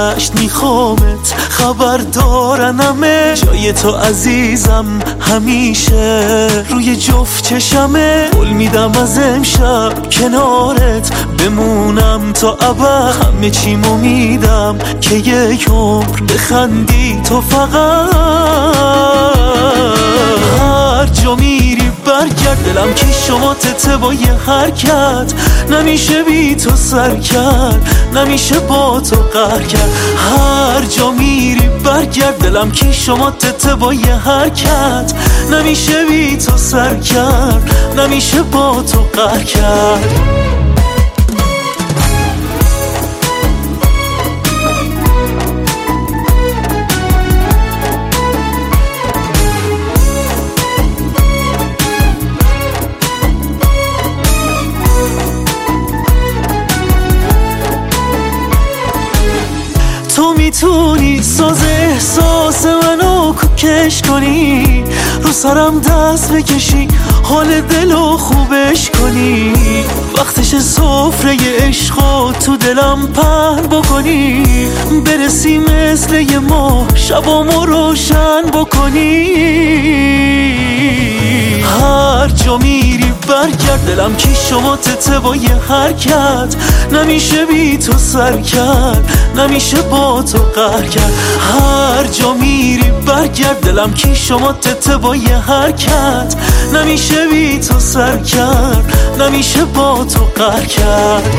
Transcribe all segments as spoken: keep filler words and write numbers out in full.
گذشت میخوامت خبر دارن همه، جای تو عزیزم همیشه روی جفت چشمه. قول میدم از امشب کنارت بمونم تا ابد، همه چیمو میدم که یک عمر بخندی تو فقط. هر جا میری برگرد، دلم که شما تته با یه حرکت، نمیشه بی تو سر کرد، نمیشه با تو قهر کرد. هر جا میری برگرد، دلم که شما تته با یه حرکت، نمیشه بی تو سر کرد، نمیشه با تو قهر کرد. تو میتونی ساز احساس منو کوکش کنی، رو سرم دست بکشی، حال دلو خوبش کنی، وقتش سفره عشقو تو دلم پر بکنی، برسی مثل یه ماه شبامو روشن بکنی. هر جا میری برگرد، دلم که شما تته با یه حرکت، نمیشه بی تو سر کرد، نمیشه با تو قهر کرد. هر جا میری برگرد، دلم که شما تته با یه حرکت، نمیشه بی تو سر کرد، نمیشه با تو قهر کرد.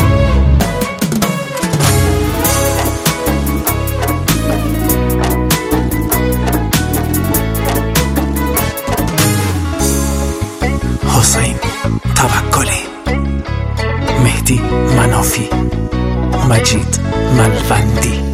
حسین توکلی، مهدی منافی، مجید ملوندی.